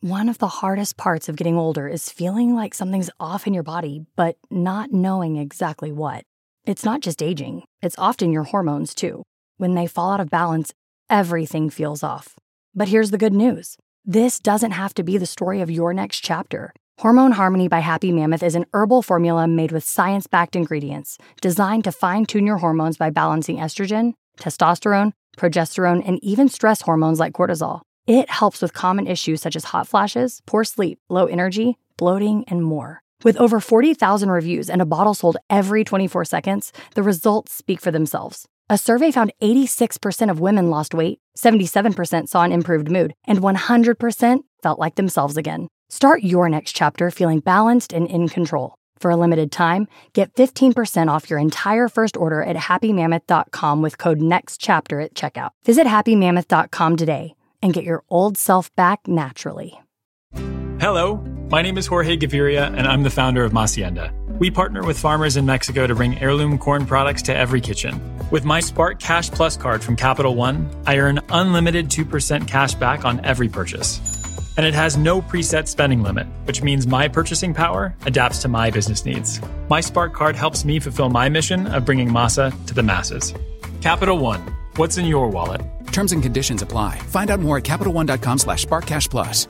One of the hardest parts of getting older is feeling like something's off in your body, but not knowing exactly what. It's not just aging, it's often your hormones too. When they fall out of balance, everything feels off. But here's the good news. This doesn't have to be the story of your next chapter. Hormone Harmony by Happy Mammoth is an herbal formula made with science-backed ingredients designed to fine-tune your hormones by balancing estrogen, testosterone, progesterone, and even stress hormones like cortisol. It helps with common issues such as hot flashes, poor sleep, low energy, bloating, and more. With over 40,000 reviews and a bottle sold every 24 seconds, the results speak for themselves. A survey found 86% of women lost weight, 77% saw an improved mood, and 100% felt like themselves again. Start your next chapter feeling balanced and in control. For a limited time, get 15% off your entire first order at happymammoth.com with code NEXTCHAPTER at checkout. Visit happymammoth.com today and get your old self back naturally. Hello, my name is Jorge Gaviria, and I'm the founder of Hacienda. We partner with farmers in Mexico to bring heirloom corn products to every kitchen. With my Spark Cash Plus card from Capital One, I earn unlimited 2% cash back on every purchase. And it has no preset spending limit, which means my purchasing power adapts to my business needs. My Spark card helps me fulfill my mission of bringing masa to the masses. Capital One, what's in your wallet? Terms and conditions apply. Find out more at CapitalOne.com/SparkCashPlus.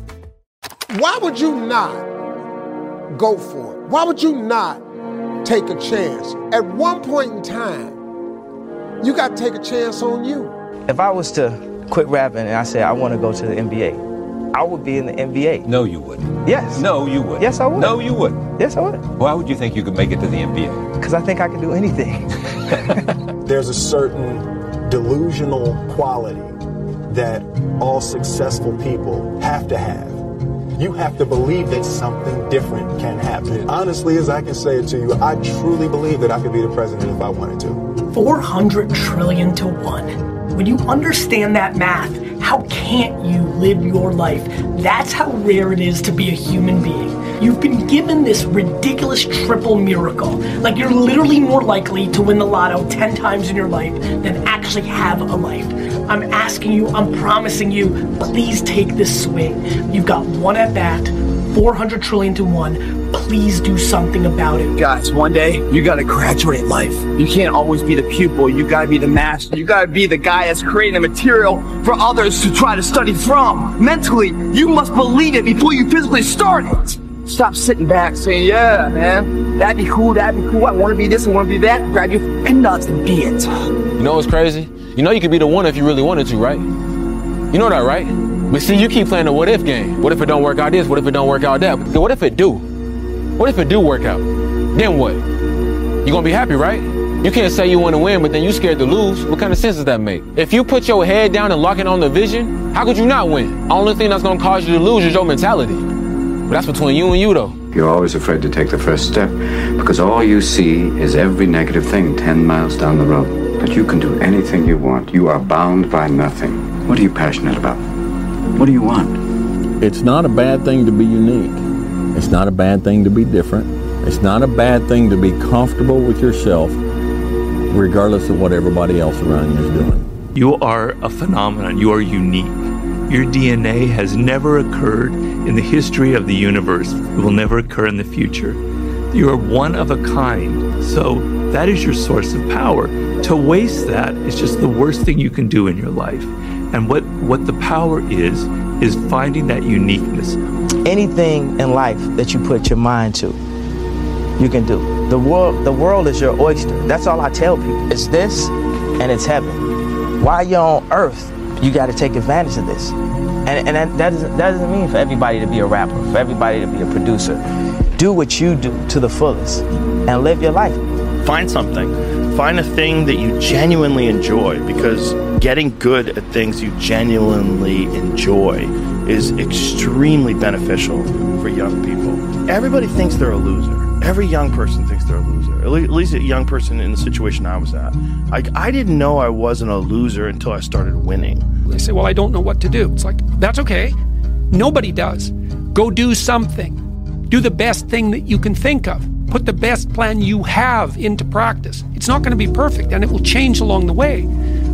Why would you not go for it? Why would you not take a chance? At one point in time, you got to take a chance on you. If I was to quit rapping and I said I want to go to the NBA, I would be in the NBA. No, you wouldn't. Yes. No, you wouldn't. Yes, I would. No, you wouldn't. Yes, I would. Why would you think you could make it to the NBA? Because I think I can do anything. There's a certain delusional quality that all successful people have to have. You have to believe that something different can happen. Honestly, as I can say it to you, I truly believe that I could be the president if I wanted to. 400 trillion to 1. When you understand that math, how can't you live your life? That's how rare it is to be a human being. You've been given this ridiculous triple miracle. Like you're literally more likely to win the lotto 10 times in your life than actually have a life. I'm asking you, I'm promising you, please take this swing. You've got one at bat, 400 trillion to 1. Please do something about it. Guys, one day, you gotta graduate life. You can't always be the pupil, you gotta be the master. You gotta be the guy that's creating the material for others to try to study from. Mentally, you must believe it before you physically start it. Stop sitting back saying, yeah, man, that'd be cool, I wanna be this, I wanna be that. Grab your fucking nuts and be it. You know what's crazy? You know you could be the one if you really wanted to, right? You know that, right? But see, you keep playing the what if game. What if it don't work out this? What if it don't work out that? But what if it do? What if it do work out? Then what? You gonna be happy, right? You can't say you wanna win, but then you scared to lose. What kind of sense does that make? If you put your head down and lock in on the vision, how could you not win? The only thing that's gonna cause you to lose is your mentality. But that's between you and you, though. You're always afraid to take the first step because all you see is every negative thing 10 miles down the road. But you can do anything you want. You are bound by nothing. What are you passionate about? What do you want? It's not a bad thing to be unique. It's not a bad thing to be different. It's not a bad thing to be comfortable with yourself, regardless of what everybody else around you is doing. You are a phenomenon. You are unique. Your DNA has never occurred in the history of the universe. It will never occur in the future. You are one of a kind. So that is your source of power. To waste that is just the worst thing you can do in your life. And what the power is finding that uniqueness. Anything in life that you put your mind to, you can do. The world is your oyster. That's all I tell people. It's this and it's heaven. While you're on earth, you got to take advantage of this. And that doesn't mean for everybody to be a rapper, for everybody to be a producer. Do what you do to the fullest and live your life. Find something. Find a thing that you genuinely enjoy, because getting good at things you genuinely enjoy is extremely beneficial for young people. Everybody thinks they're a loser. Every young person thinks they're a loser. At least a young person in the situation I was at. I didn't know I wasn't a loser until I started winning. They say, well, I don't know what to do. It's like, that's okay. Nobody does. Go do something. Do the best thing that you can think of. Put the best plan you have into practice. It's not going to be perfect, and it will change along the way.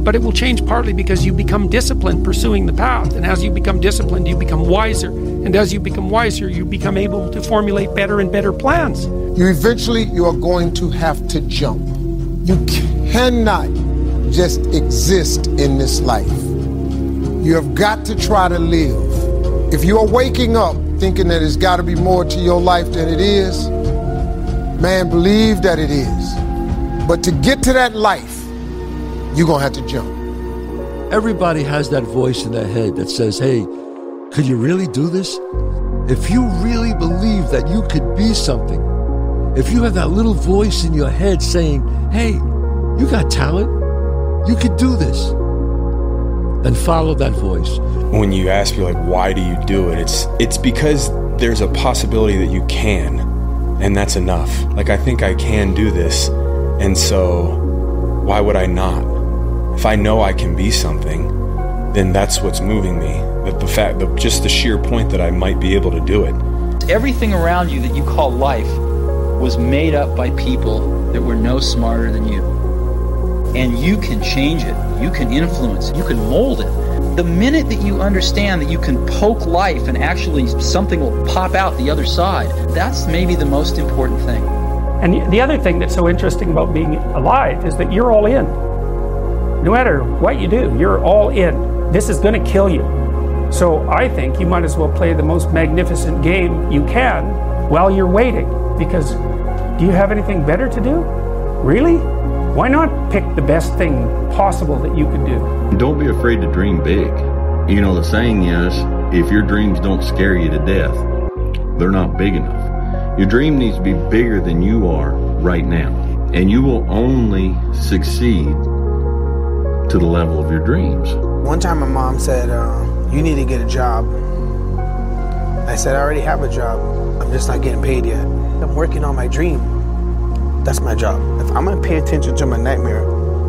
but it will change partly because you become disciplined pursuing the path. And as you become disciplined, you become wiser. And as you become wiser, you become able to formulate better and better plans. You are going to have to jump. You cannot just exist in this life. You have got to try to live. If you are waking up thinking that there's got to be more to your life than it is, man, believe that it is. But to get to that life, you're going to have to jump. Everybody has that voice in their head that says, hey, could you really do this? If you really believe that you could be something, if you have that little voice in your head saying, hey, you got talent, you could do this, then follow that voice. When you ask me, like, why do you do it? It's because there's a possibility that you can, and that's enough. Like, I think I can do this, and so why would I not? If I know I can be something, then that's what's moving me. Just the sheer point that I might be able to do it. Everything around you that you call life was made up by people that were no smarter than you. And you can change it, you can influence it, you can mold it. The minute that you understand that you can poke life and actually something will pop out the other side, that's maybe the most important thing. And the other thing that's so interesting about being alive is that you're all in. No matter what you do, you're all in. This is going to kill you. So I think you might as well play the most magnificent game you can while you're waiting. Because do you have anything better to do? Really? Why not pick the best thing possible that you could do? Don't be afraid to dream big. You know, the saying is, if your dreams don't scare you to death, they're not big enough. Your dream needs to be bigger than you are right now. And you will only succeed to the level of your dreams. One time my mom said, you need to get a job. I said, I already have a job. I'm just not getting paid yet. I'm working on my dream. That's my job. If I'm going to pay attention to my nightmare,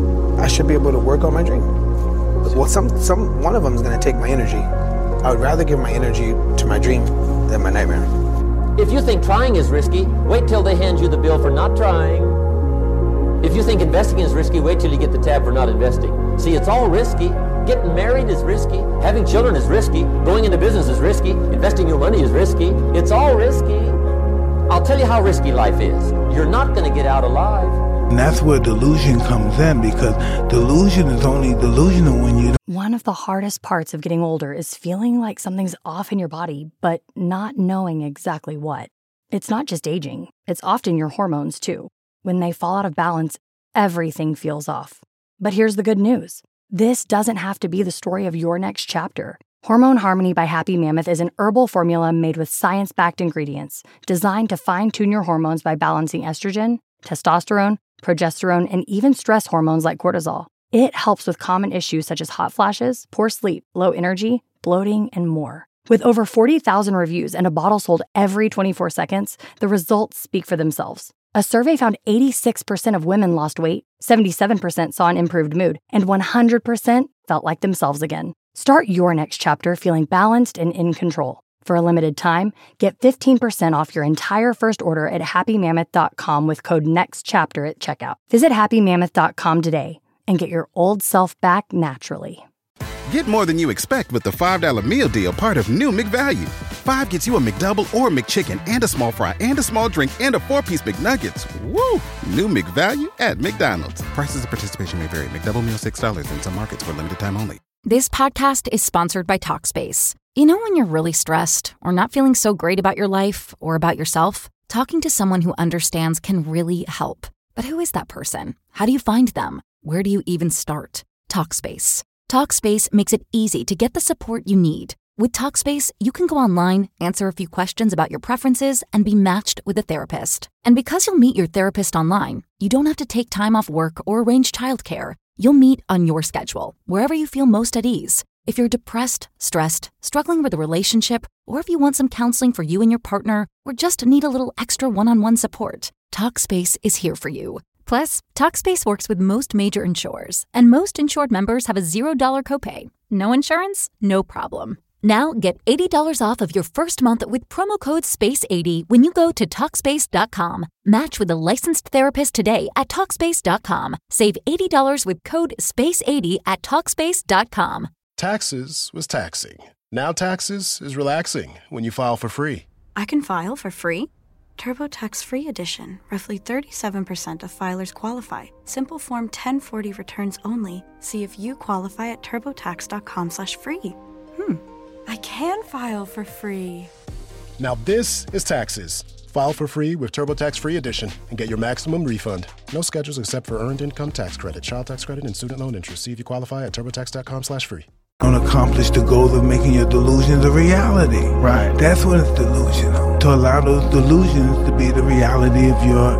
I should be able to work on my dream. Well, one of them is going to take my energy. I would rather give my energy to my dream than my nightmare. If you think trying is risky, wait till they hand you the bill for not trying. If you think investing is risky, wait till you get the tab for not investing. See, it's all risky. Getting married is risky. Having children is risky. Going into business is risky. Investing your money is risky. It's all risky. I'll tell you how risky life is. You're not going to get out alive. And that's where delusion comes in, because delusion is only delusional when you... One of the hardest parts of getting older is feeling like something's off in your body, but not knowing exactly what. It's not just aging. It's often your hormones, too. When they fall out of balance, everything feels off. But here's the good news. This doesn't have to be the story of your next chapter. Hormone Harmony by Happy Mammoth is an herbal formula made with science-backed ingredients designed to fine-tune your hormones by balancing estrogen, testosterone, progesterone, and even stress hormones like cortisol. It helps with common issues such as hot flashes, poor sleep, low energy, bloating, and more. With over 40,000 reviews and a bottle sold every 24 seconds, the results speak for themselves. A survey found 86% of women lost weight, 77% saw an improved mood, and 100% felt like themselves again. Start your next chapter feeling balanced and in control. For a limited time, get 15% off your entire first order at happymammoth.com with code NEXTCHAPTER at checkout. Visit happymammoth.com today and get your old self back naturally. Get more than you expect with the $5 meal deal, part of new McValue. 5 gets you a McDouble or McChicken and a small fry and a small drink and a 4-piece McNuggets. Woo! New McValue at McDonald's. Prices and participation may vary. McDouble meal $6 in some markets for limited time only. This podcast is sponsored by Talkspace. You know when you're really stressed or not feeling so great about your life or about yourself? Talking to someone who understands can really help. But who is that person? How do you find them? Where do you even start? Talkspace. Talkspace makes it easy to get the support you need. With Talkspace, you can go online, answer a few questions about your preferences, and be matched with a therapist. And because you'll meet your therapist online, you don't have to take time off work or arrange childcare. You'll meet on your schedule, wherever you feel most at ease. If you're depressed, stressed, struggling with a relationship, or if you want some counseling for you and your partner, or just need a little extra one-on-one support, Talkspace is here for you. Plus, Talkspace works with most major insurers, and most insured members have a $0 copay. No insurance? No problem. Now get $80 off of your first month with promo code SPACE80 when you go to TalkSpace.com. Match with a licensed therapist today at TalkSpace.com. Save $80 with code SPACE80 at TalkSpace.com. Taxes was taxing. Now taxes is relaxing when you file for free. I can file for free? TurboTax Free Edition. Roughly 37% of filers qualify. Simple Form 1040 returns only. See if you qualify at TurboTax.com/free. I can file for free. Now this is taxes. File for free with TurboTax Free Edition and get your maximum refund. No schedules except for Earned Income Tax Credit, Child Tax Credit, and Student Loan Interest. See if you qualify at TurboTax.com/free. Don't accomplish the goal of making your delusions a reality. Right. That's what it's delusional. To allow those delusions to be the reality of your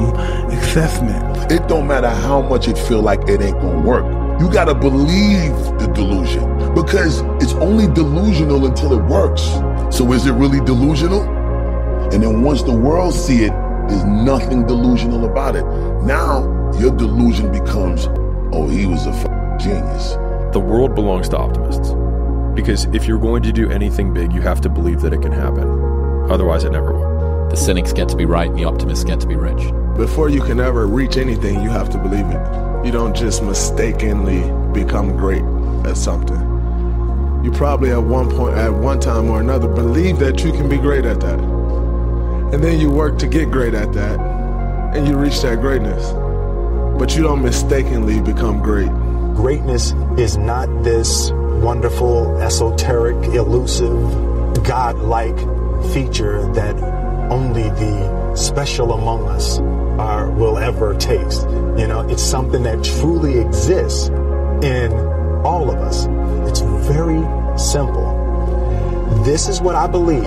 assessment. It don't matter how much it feel like it ain't gonna work. You gotta believe the delusion because it's only delusional until it works. So is it really delusional? And then once the world see it, there's nothing delusional about it. Now your delusion becomes, oh, he was a genius. The world belongs to optimists. Because if you're going to do anything big, you have to believe that it can happen. Otherwise, it never will. The cynics get to be right and the optimists get to be rich. Before you can ever reach anything, you have to believe it. You don't just mistakenly become great at something. You probably at one time or another, believe that you can be great at that. And then you work to get great at that, and you reach that greatness. But you don't mistakenly become great. Greatness is not this wonderful, esoteric, elusive, God-like feature that only the special among us will ever taste. You know, it's something that truly exists in all of us. It's very simple. This is what I believe,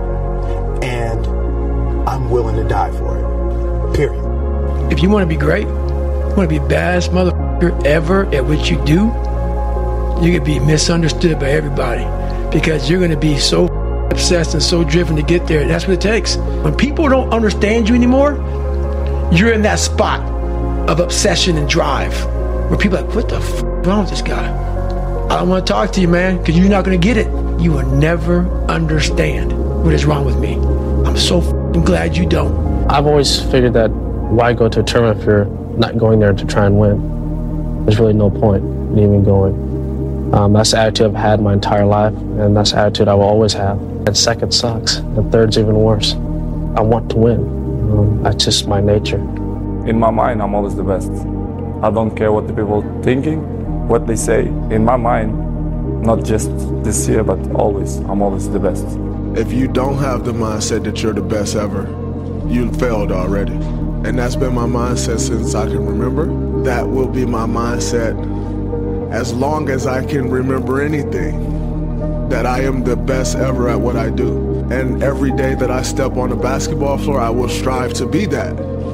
and I'm willing to die for it. Period. If you want to be great, you want to be baddest motherfucker ever at what you do, you're going to be misunderstood by everybody because you're going to be so obsessed and so driven to get there. That's what it takes. When people don't understand you anymore, you're in that spot of obsession and drive where people are like, what the f*** wrong with this guy? I don't want to talk to you, man, because you're not going to get it. You will never understand what is wrong with me. I'm so f***ing glad you don't. I've always figured that why go to a tournament if you're not going there to try and win? There's really no point in even going. That's the attitude I've had my entire life, and that's the attitude I will always have. And second sucks, and third's even worse. I want to win. That's just my nature. In my mind, I'm always the best. I don't care what the people are thinking, what they say. In my mind, not just this year, but always, I'm always the best. If you don't have the mindset that you're the best ever, you failed already. And that's been my mindset since I can remember. That will be my mindset as long as I can remember anything, that I am the best ever at what I do. And every day that I step on the basketball floor, I will strive to be that.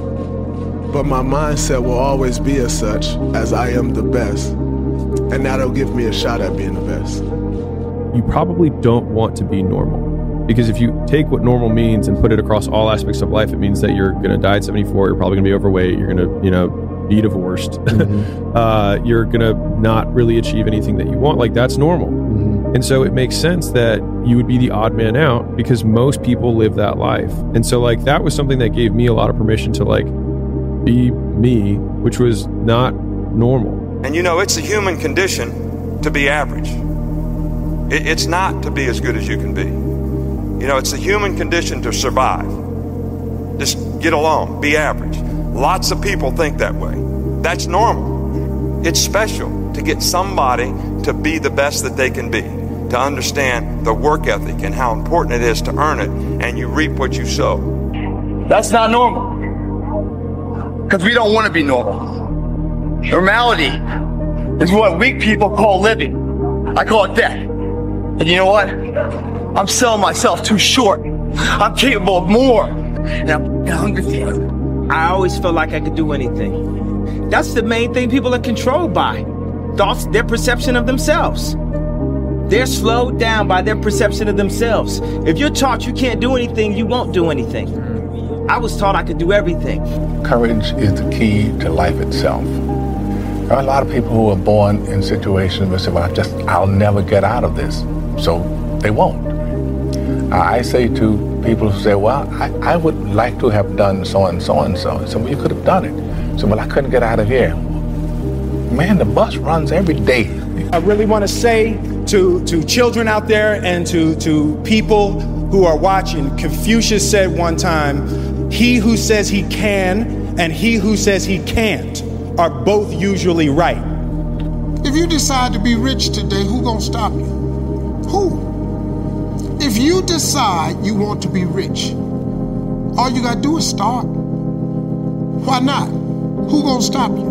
But my mindset will always be as such, as I am the best. And that'll give me a shot at being the best. You probably don't want to be normal. Because if you take what normal means and put it across all aspects of life, it means that you're going to die at 74, you're probably going to be overweight, you're going to, be divorced. Mm-hmm. You're going to not really achieve anything that you want. Like, that's normal. Mm-hmm. And so it makes sense that you would be the odd man out because most people live that life. And so, like, that was something that gave me a lot of permission to, like, be me, which was not normal. And it's a human condition to be average. It's not to be as good as you can be. It's a human condition to survive. Just get along, be average. Lots of people think that way. That's normal. It's special to get somebody to be the best that they can be, to understand the work ethic and how important it is to earn it, and you reap what you sow. That's not normal. Because we don't want to be normal. Normality is what weak people call living. I call it death. And you know what? I'm selling myself too short. I'm capable of more. And I'm hungry for it. I always felt like I could do anything. That's the main thing people are controlled by. Thoughts, their perception of themselves. They're slowed down by their perception of themselves. If you're taught you can't do anything, you won't do anything. I was taught I could do everything. Courage is the key to life itself. There are a lot of people who are born in situations where they say, I'll never get out of this. So They won't. I say to people who say, well, I would like to have done so and so and so. So, well, you could have done it. So, well, I couldn't get out of here. Man, the bus runs every day. I really want to say to children out there and to people who are watching, Confucius said one time, he who says he can and he who says he can't are both usually right. If you decide to be rich today, who gonna stop you? Who? If you decide you want to be rich, all you gotta do is start. Why not? Who gonna stop you?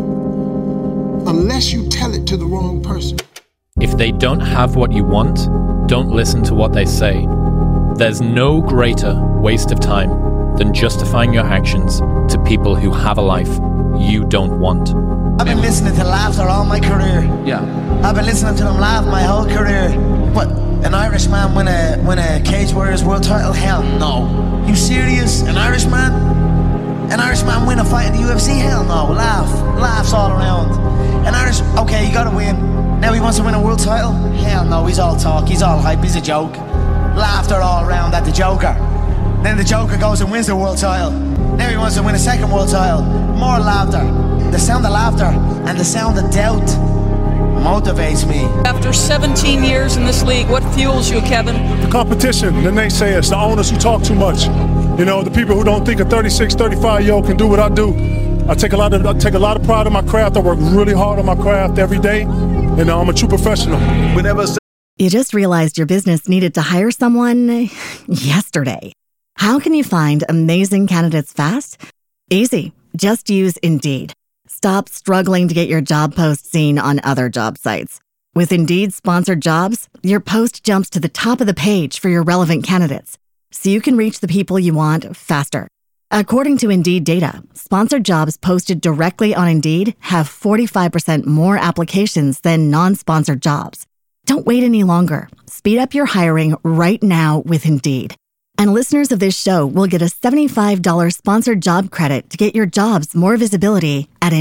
Unless you tell it to the wrong person. If they don't have what you want, don't listen to what they say. There's no greater waste of time than justifying your actions to people who have a life you don't want. I've been listening to laughter all my career. Yeah. I've been listening to them laugh my whole career. What? An Irishman win a Cage Warriors world title? Hell no. You serious? An Irishman? An Irishman win a fight in the UFC? Hell no. Laughs all around. Okay, you gotta win. Now he wants to win a world title? Hell no, he's all talk, he's all hype, he's a joke. Laughter all around at the Joker. Then the Joker goes and wins the world title. Now he wants to win a second world title. More laughter. The sound of laughter and the sound of doubt motivates me. After 17 years in this league, what fuels you, Kevin? The competition, the naysayers, the owners who talk too much. You know, the people who don't think a 36, 35-year-old can do what I do. I take a lot of pride in my craft. I work really hard on my craft every day. And I'm a true professional. You just realized your business needed to hire someone yesterday. How can you find amazing candidates fast? Easy. Just use Indeed. Stop struggling to get your job post seen on other job sites. With Indeed sponsored jobs, your post jumps to the top of the page for your relevant candidates, so you can reach the people you want faster. According to Indeed data, sponsored jobs posted directly on Indeed have 45% more applications than non-sponsored jobs. Don't wait any longer. Speed up your hiring right now with Indeed. And listeners of this show will get a $75 sponsored job credit to get your jobs more visibility at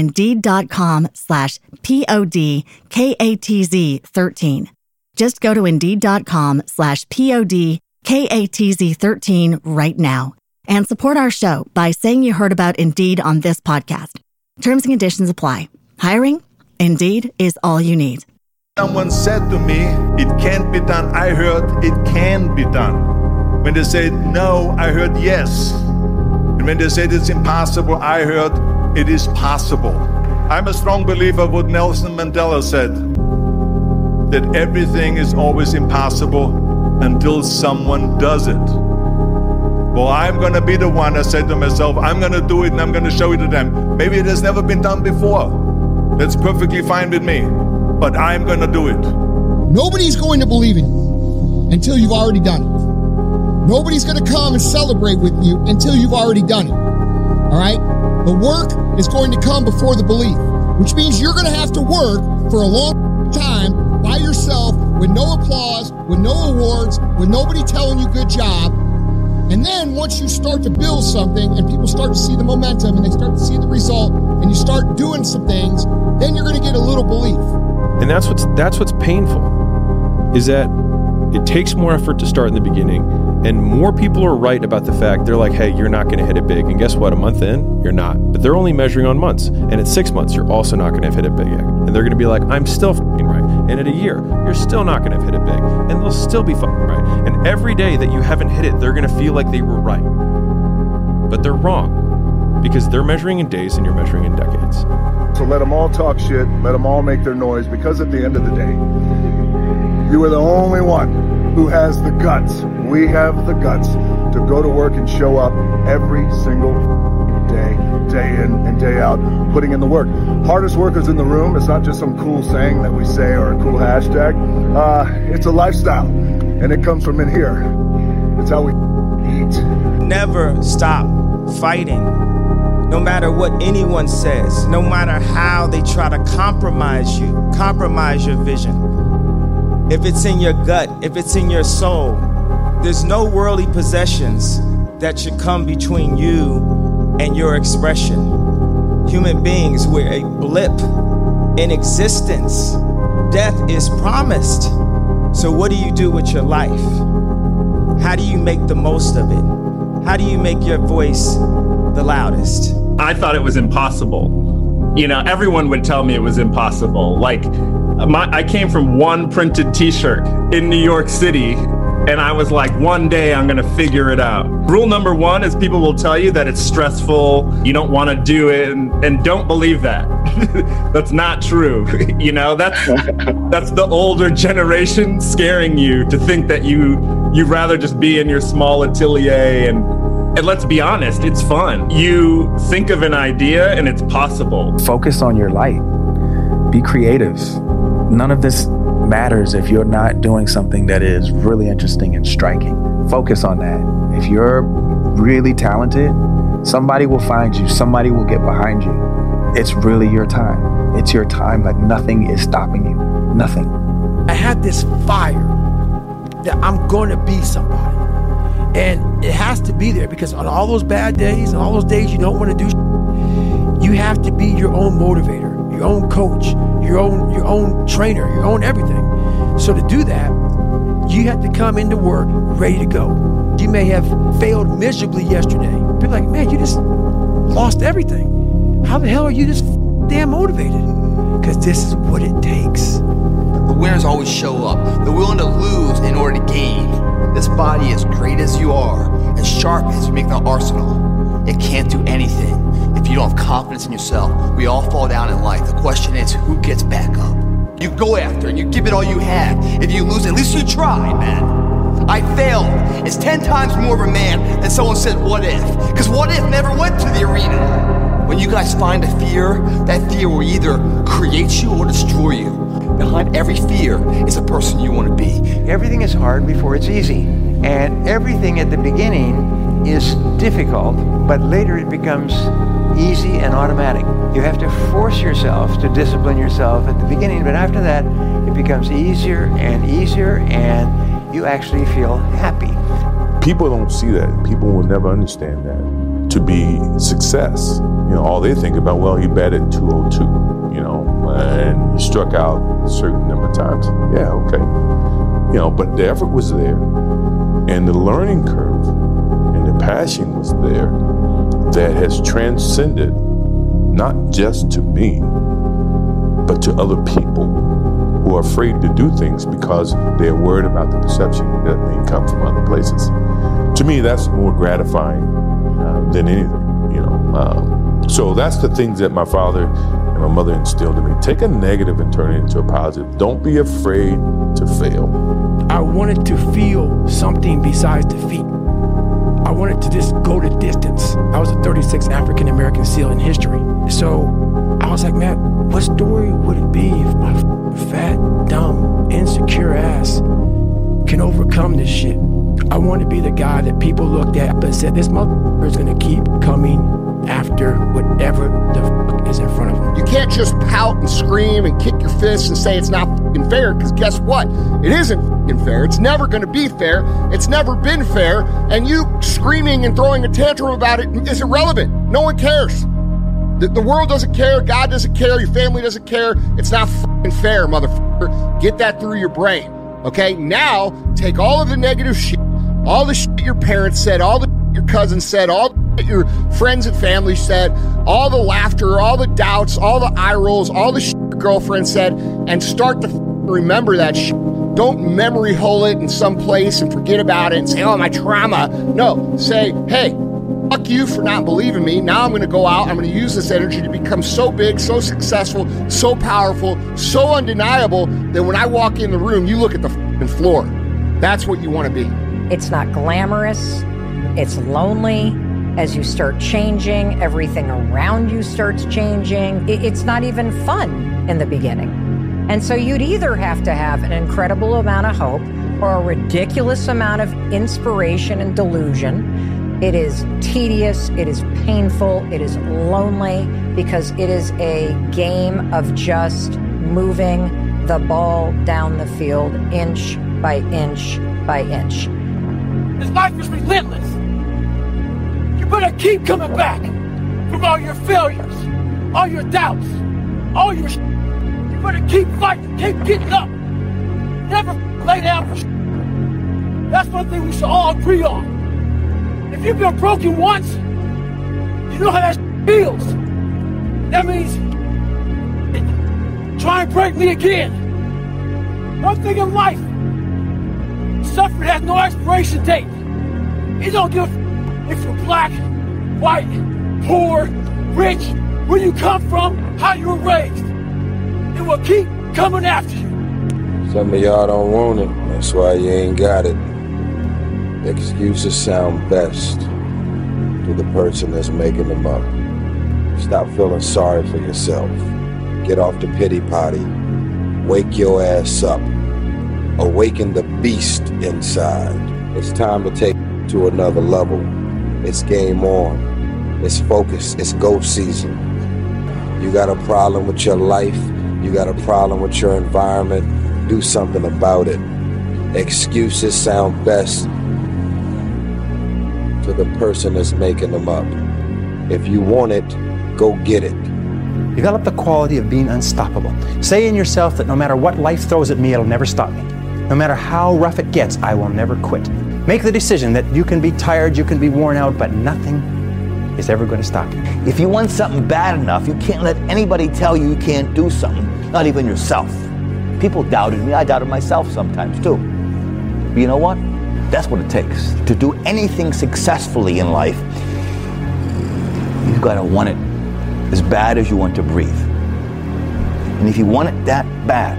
Indeed.com/PODKATZ13. Just go to Indeed.com/PODKATZ13 right now. And support our show by saying you heard about Indeed on this podcast. Terms and conditions apply. Hiring? Indeed is all you need. Someone said to me, it can't be done. I heard it can be done. When they said no, I heard yes. And when they said it's impossible, I heard it is possible. I'm a strong believer of what Nelson Mandela said, that everything is always impossible until someone does it. Well, I'm going to be the one, I said to myself, I'm going to do it and I'm going to show it to them. Maybe it has never been done before. That's perfectly fine with me, but I'm going to do it. Nobody's going to believe in you until you've already done it. Nobody's going to come and celebrate with you until you've already done it. All right? The work is going to come before the belief, which means you're going to have to work for a long time by yourself with no applause, with no awards, with nobody telling you good job. And then once you start to build something and people start to see the momentum and they start to see the result and you start doing some things, then you're going to get a little belief. And that's what's painful, is that it takes more effort to start in the beginning, and more people are right about the fact, they're like, hey, you're not going to hit it big. And guess what? A month in, you're not. But they're only measuring on months. And at 6 months, you're also not going to have hit it big yet. And they're going to be like, I'm still f***ing right. And at a year, you're still not going to have hit it big. And they'll still be f***ing right. And every day that you haven't hit it, they're going to feel like they were right. But they're wrong, because they're measuring in days and you're measuring in decades. So let them all talk shit, let them all make their noise, because at the end of the day, you are the only one who has the guts. We have the guts to go to work and show up every single day, day in and day out, putting in the work. Hardest workers in the room. It's not just some cool saying that we say or a cool hashtag. It's a lifestyle, and it comes from in here. It's how we eat. Never stop fighting. No matter what anyone says, no matter how they try to compromise you, compromise your vision. If it's in your gut, if it's in your soul, there's no worldly possessions that should come between you and your expression. Human beings, we're a blip in existence. Death is promised. So what do you do with your life? How do you make the most of it? How do you make your voice the loudest? I thought it was impossible. You know, everyone would tell me it was impossible. Like, I came from one printed t-shirt in New York City, and I was like, one day I'm gonna figure it out. Rule number one is people will tell you that it's stressful, you don't wanna do it, and don't believe that. That's not true. You know, that's the older generation scaring you to think that you'd rather just be in your small atelier and let's be honest, it's fun. You think of an idea and it's possible. Focus on your light. Be creative. None of this matters if you're not doing something that is really interesting and striking. Focus on that. If you're really talented, somebody will find you. Somebody will get behind you. It's really your time. It's your time. Like, nothing is stopping you. Nothing. I had this fire that I'm going to be somebody. And it has to be there because on all those bad days and all those days you don't want to do you have to be your own motivator, your own coach, your own trainer, your own everything. So to do that, you have to come into work ready to go. You may have failed miserably yesterday. People are like, man, you just lost everything. How the hell are you just damn motivated? Because this is what it takes. The winners always show up. They're willing to lose in order to gain. This body, as great as you are, as sharp as you make the arsenal, it can't do anything if you don't have confidence in yourself. We all fall down in life. The question is, who gets back up? You go after it, you give it all you have. If you lose, at least you tried, man. I failed. It's 10 times more of a man than someone said, what if? Because what if never went to the arena. When you guys find a fear, that fear will either create you or destroy you. Behind every fear is a person you want to be. Everything is hard before it's easy. And everything at the beginning is difficult, but later it becomes easy and automatic. You have to force yourself to discipline yourself at the beginning, but after that, it becomes easier, and you actually feel happy. People don't see that. People will never understand that. To be success, you know, all they think about, well, he batted 202, you know, and he struck out a certain number of times. Yeah, okay. You know, but the effort was there, and the learning curve and the passion was there that has transcended not just to me, but to other people who are afraid to do things because they're worried about the perception that may come from other places. To me, that's more gratifying than anything, you know. So that's the things that my father and my mother instilled in me. Take a negative and turn it into a positive. Don't be afraid to fail. I wanted to feel something besides defeat. I wanted to just go the distance. I was the 36th African American SEAL in history. So I was like, man, what story would it be if my fat, dumb, insecure ass can overcome this shit? I want to be the guy that people looked at and said, this motherfucker is going to keep coming after whatever the fuck is in front of him. You can't just pout and scream and kick your fists and say it's not fucking fair, because guess what? It isn't fucking fair. It's never going to be fair. It's never been fair. And you screaming and throwing a tantrum about it is irrelevant. No one cares. The world doesn't care. God doesn't care. Your family doesn't care. It's not fucking fair, motherfucker. Get that through your brain. Okay? Now, take all of the negative shit, all the shit your parents said, all the shit your cousins said, all the shit your friends and family said, all the laughter, all the doubts, all the eye rolls, all the shit your girlfriend said, and start to remember that shit. Don't memory hole it in some place and forget about it and say, oh, my trauma. No, say, hey, fuck you for not believing me. Now I'm going to go out. I'm going to use this energy to become so big, so successful, so powerful, so undeniable that when I walk in the room, you look at the fucking floor. That's what you want to be. It's not glamorous. It's lonely. As you start changing, everything around you starts changing. It's not even fun in the beginning. And so you'd either have to have an incredible amount of hope or a ridiculous amount of inspiration and delusion. It is tedious, it is painful, it is lonely, because it is a game of just moving the ball down the field inch by inch by inch. This life is relentless. You better keep coming back from all your failures, all your doubts, all your You better keep fighting, keep getting up. Never lay down for That's one thing we should all agree on. If you've been broken once, you know how that feels. That means try and break me again. One thing in life, suffering has no expiration date. It don't give a if you're black, white, poor, rich, where you come from, how you were raised. It will keep coming after you. Some of y'all don't want it, that's why you ain't got it. Excuses sound best to the person that's making them up. Stop feeling sorry for yourself. Get off the pity potty. Wake your ass up. Awaken the beast inside. It's time to take it to another level. It's game on. It's focus. It's go season. You got a problem with your life. You got a problem with your environment. Do something about it. Excuses sound best to the person that's making them up. If you want it, go get it. Develop the quality of being unstoppable. Say in yourself that no matter what life throws at me, it'll never stop me. No matter how rough it gets, I will never quit. Make the decision that you can be tired, you can be worn out, but nothing is ever going to stop you. If you want something bad enough, you can't let anybody tell you you can't do something, not even yourself. People doubted me, I doubted myself sometimes too. But you know what? That's what it takes. To do anything successfully in life, you've got to want it as bad as you want to breathe. And if you want it that bad,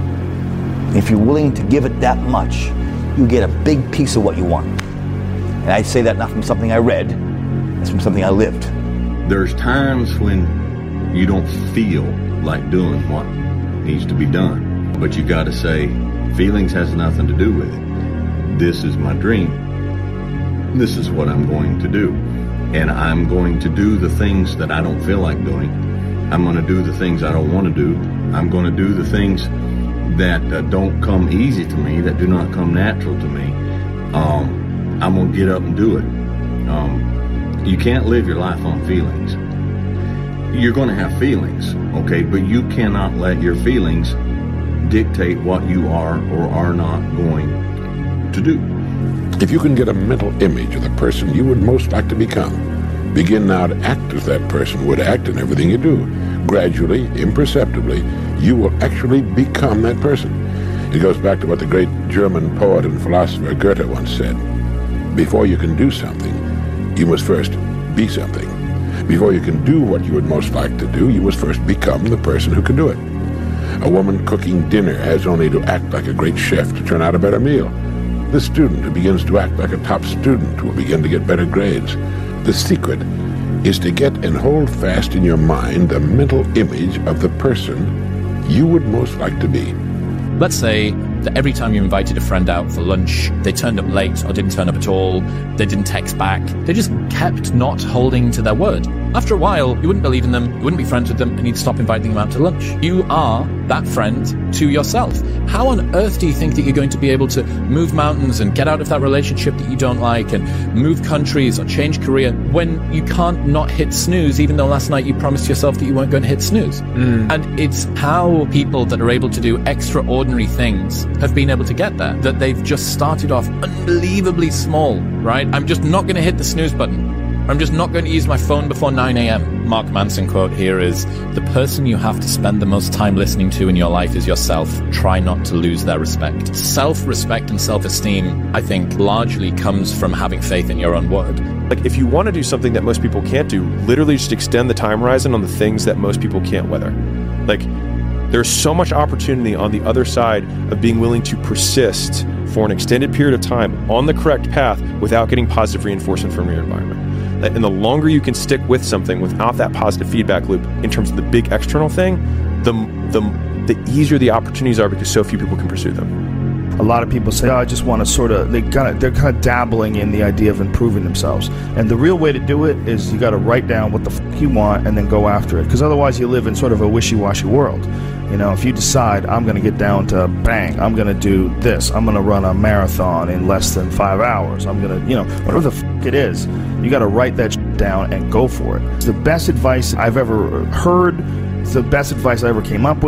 if you're willing to give it that much, you get a big piece of what you want. And I say that not from something I read, it's from something I lived. There's times when you don't feel like doing what needs to be done. But you got to say, feelings has nothing to do with it. This is my dream. This is what I'm going to do. And I'm going to do the things that I don't feel like doing. I'm going to do the things I don't want to do. I'm going to do the things that don't come easy to me, that do not come natural to me. I'm going to get up and do it. You can't live your life on feelings. You're going to have feelings, okay? But you cannot let your feelings dictate what you are or are not going to do. If you can get a mental image of the person you would most like to become, begin now to act as that person would act in everything you do. Gradually, imperceptibly, you will actually become that person. It goes back to what the great German poet and philosopher Goethe once said. Before you can do something, you must first be something. Before you can do what you would most like to do, you must first become the person who can do it. A woman cooking dinner has only to act like a great chef to turn out a better meal. The student who begins to act like a top student will begin to get better grades. The secret is to get and hold fast in your mind the mental image of the person you would most like to be. Let's say that every time you invited a friend out for lunch, they turned up late or didn't turn up at all, they didn't text back, they just kept not holding to their word. After a while, you wouldn't believe in them, you wouldn't be friends with them, and you'd stop inviting them out to lunch. You are that friend to yourself. How on earth do you think that you're going to be able to move mountains and get out of that relationship that you don't like and move countries or change career when you can't not hit snooze, even though last night you promised yourself that you weren't going to hit snooze? And it's how people that are able to do extraordinary things have been able to get there, that they've just started off unbelievably small, right? I'm just not going to hit the snooze button. I'm just not going to use my phone before 9 a.m. Mark Manson quote here is, the person you have to spend the most time listening to in your life is yourself. Try not to lose their respect. Self-respect and self-esteem, I think, largely comes from having faith in your own word. Like, if you want to do something that most people can't do, literally just extend the time horizon on the things that most people can't weather. Like, there's so much opportunity on the other side of being willing to persist for an extended period of time on the correct path without getting positive reinforcement from your environment. And the longer you can stick with something without that positive feedback loop in terms of the big external thing, the easier the opportunities are, because so few people can pursue them. A lot of people say, oh, I just want to they're kind of dabbling in the idea of improving themselves. And the real way to do it is you got to write down what the you want and then go after it. Because otherwise you live in sort of a wishy-washy world. You know, if you decide I'm going to get down to bang, I'm going to do this, I'm going to run a marathon in less than 5 hours, I'm going to, whatever the it is, you got to write that down and go for it. It's the best advice I've ever heard. It's the best advice I ever came up with.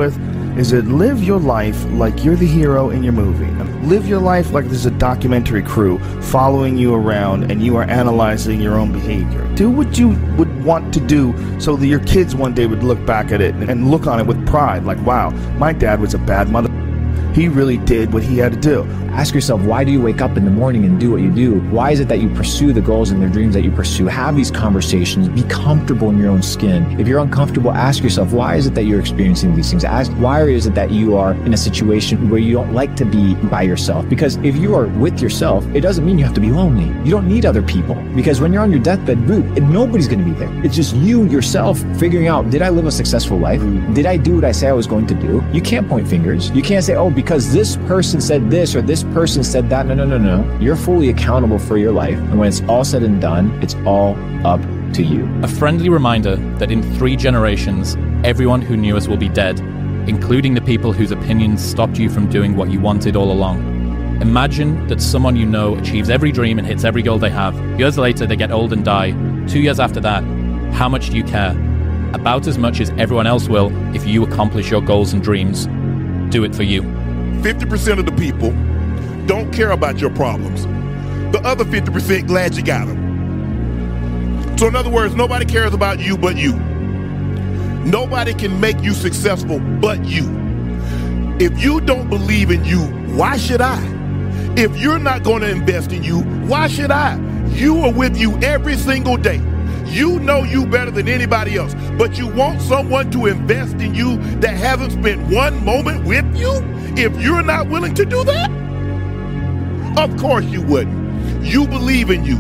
is that live your life like you're the hero in your movie. Live your life like there's a documentary crew following you around and you are analyzing your own behavior. Do what you would want to do so that your kids one day would look back at it and look on it with pride. Like, wow, my dad was a bad mother. He really did what he had to do. Ask yourself, why do you wake up in the morning and do what you do? Why is it that you pursue the goals and the dreams that you pursue? Have these conversations. Be comfortable in your own skin. If you're uncomfortable, ask yourself, why is it that you're experiencing these things? Ask, why is it that you are in a situation where you don't like to be by yourself? Because if you are with yourself, it doesn't mean you have to be lonely. You don't need other people. Because when you're on your deathbed, nobody's going to be there. It's just you, yourself, figuring out, did I live a successful life? Did I do what I say I was going to do? You can't point fingers. You can't say, oh, because this person said this or this person said that. No. You're fully accountable for your life. And when it's all said and done, it's all up to you. A friendly reminder that in 3 generations, everyone who knew us will be dead, including the people whose opinions stopped you from doing what you wanted all along. Imagine that someone you know achieves every dream and hits every goal they have. Years later, they get old and die. 2 years after that, how much do you care? About as much as everyone else will if you accomplish your goals and dreams. Do it for you. 50% of the people don't care about your problems. The other 50% glad you got them. So in other words, nobody cares about you but you. Nobody can make you successful but you. If you don't believe in you, why should I? If you're not going to invest in you, why should I? You are with you every single day. You know you better than anybody else, but you want someone to invest in you that hasn't spent one moment with you? If you're not willing to do that? Of course you wouldn't. You believe in you.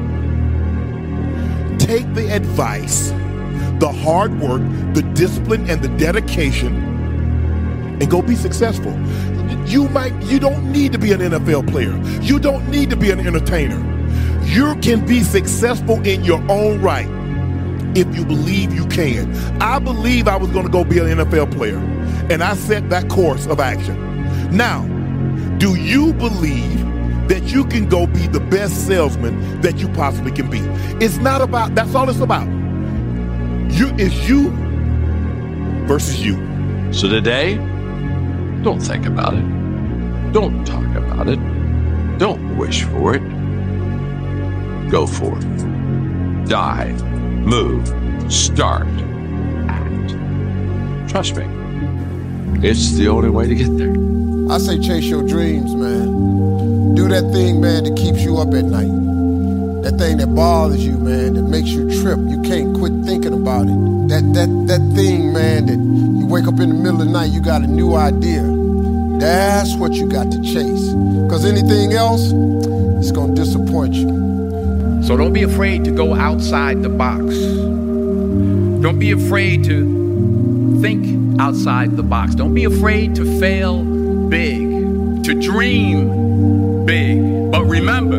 Take the advice, the hard work, the discipline, and the dedication, and go be successful. You don't need to be an NFL player. You don't need to be an entertainer. You can be successful in your own right if you believe you can. I believe I was going to go be an NFL player, and I set that course of action. Now, do you believe that you can go be the best salesman that you possibly can be? It's not about, that's all it's about. It's you versus you. So today, don't think about it. Don't talk about it. Don't wish for it. Go for it. Dive, move, start, act. Trust me, it's the only way to get there. I say chase your dreams, man. Do that thing, man, that keeps you up at night. That thing that bothers you, man, that makes you trip. You can't quit thinking about it. That thing, man, that you wake up in the middle of the night, you got a new idea. That's what you got to chase. Because anything else, it's going to disappoint you. So don't be afraid to go outside the box. Don't be afraid to think outside the box. Don't be afraid to fail big, to dream big. But remember,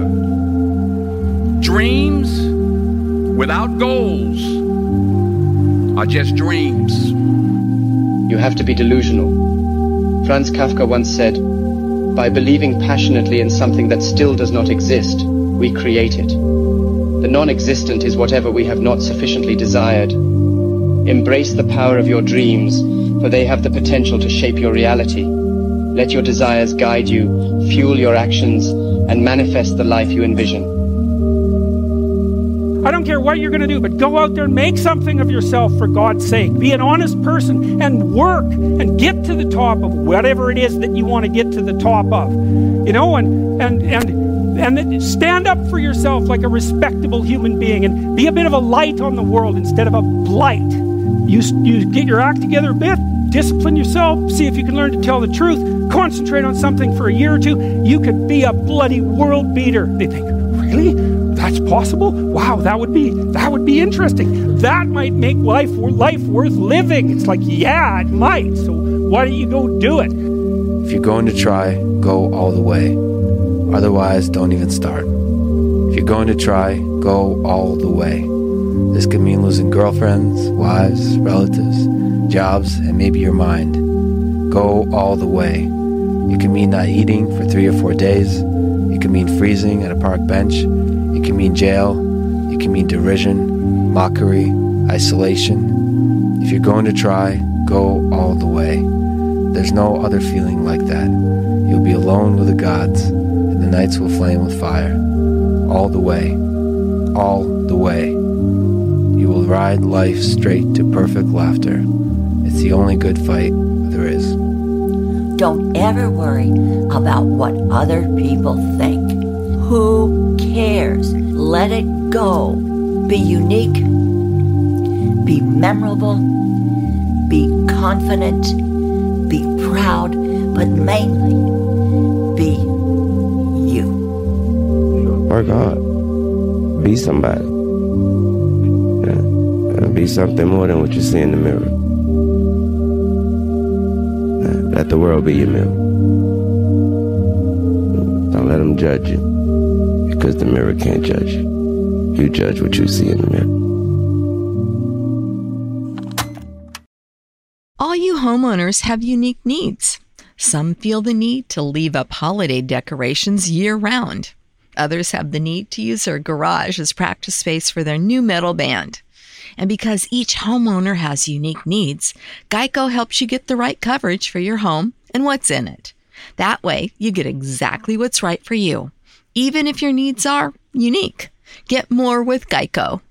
dreams without goals are just dreams. You have to be delusional. Franz Kafka once said, "By believing passionately in something that still does not exist, we create it. The non-existent is whatever we have not sufficiently desired. Embrace the power of your dreams, for they have the potential to shape your reality. Let your desires guide you, fuel your actions, and manifest the life you envision." I don't care what you're going to do, but go out there and make something of yourself for God's sake. Be an honest person and work and get to the top of whatever it is that you want to get to the top of. You know, and stand up for yourself like a respectable human being and be a bit of a light on the world instead of a blight. You get your act together a bit, discipline yourself, see if you can learn to tell the truth, concentrate on something for a year or two, you could be a bloody world beater. They think, really? That's possible? Wow, that would be interesting. That might make life worth living. It's like, yeah, it might. So why don't you go do it? If you're going to try, go all the way. Otherwise, don't even start. If you're going to try, go all the way. This could mean losing girlfriends, wives, relatives, jobs, and maybe your mind. Go all the way. It can mean not eating for 3 or 4 days. It can mean freezing at a park bench. It can mean jail. It can mean derision, mockery, isolation. If you're going to try, go all the way. There's no other feeling like that. You'll be alone with the gods, and the nights will flame with fire. All the way. All the way. You will ride life straight to perfect laughter. It's the only good fight there is. Don't ever worry about what other people think. Who cares? Let it go. Be unique. Be memorable. Be confident. Be proud. But mainly, be you. Work hard. Be somebody. Be something more than what you see in the mirror. Let the world be your mirror. Don't let them judge you, because the mirror can't judge you. You judge what you see in the mirror. All you homeowners have unique needs. Some feel the need to leave up holiday decorations year-round. Others have the need to use their garage as practice space for their new metal band. And because each homeowner has unique needs, Geico helps you get the right coverage for your home and what's in it. That way, you get exactly what's right for you, even if your needs are unique. Get more with Geico.